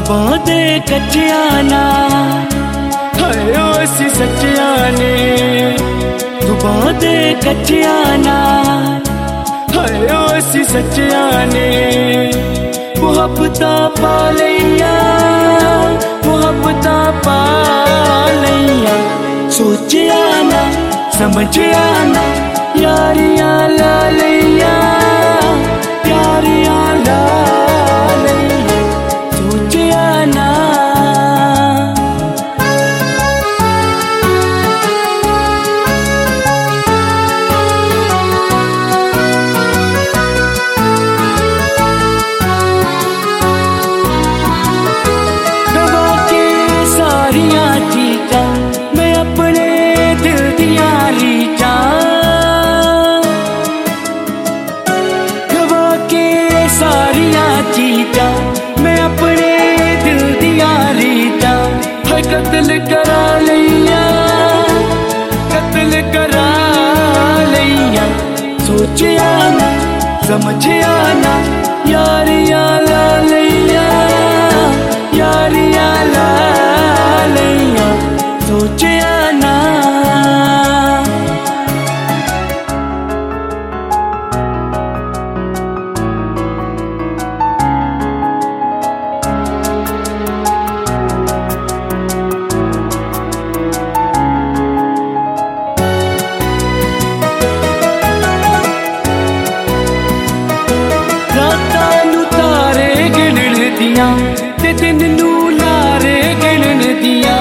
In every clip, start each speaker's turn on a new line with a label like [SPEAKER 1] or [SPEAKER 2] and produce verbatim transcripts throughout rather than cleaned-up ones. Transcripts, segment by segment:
[SPEAKER 1] जुबां दे कच्चियां ना हाय ओसी सच्चियां ने, जुबां दे कच्चियां ना हाय ओसी सच्चियां ने। मुहब्बतां पा लईयां, मुहब्बतां पा लईयां, सोचिया ना समझिया ना यारियां ला लईयां, यारियां ला लईयां, सोचिया ना। गवा के सारियां चीजां मैं अपने दिल दियां रीचां, गवा के सारियां चीजां मैं अपने दिल दियां रीचां। है कत्ल करा लईयां, कत्ल करा लईयां, सोचिया ना समझिया ना यारियां ला लईयां, यारियां ला लईयां, सोचिया ना। रातां नूं तारे गिणन दियां ते दिन नूं लारे गिणन दियां,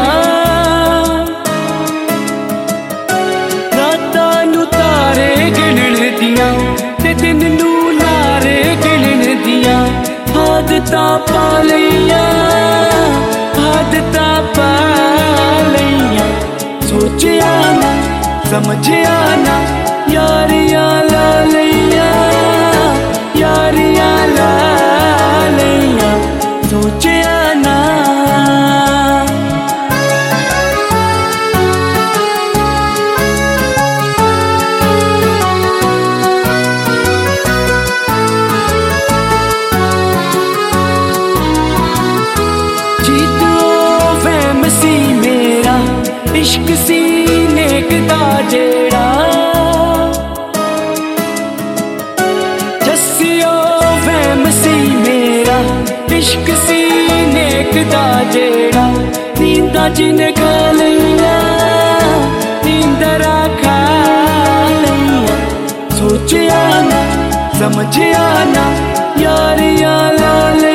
[SPEAKER 1] रातां नूं तारे गिणन दियां ते दिन नूं लारे गिणन दियां। आदतां पा लईयां, आदतां पा लईयां, सोचिया ना समझिया ना यारियां ला लईयां, यारियां ला लईयां, सोचिया ना। जीतो वहम सी मेरा इश्क सी नेक दा जेड़ा, जस्सियो वहम सी मेरा इश्क सी नेक दा जेड़ा। नींदा जिन्ने खा लईयां, नींदरा खा लईयां, सोचिया ना समझिया ना यारियां ला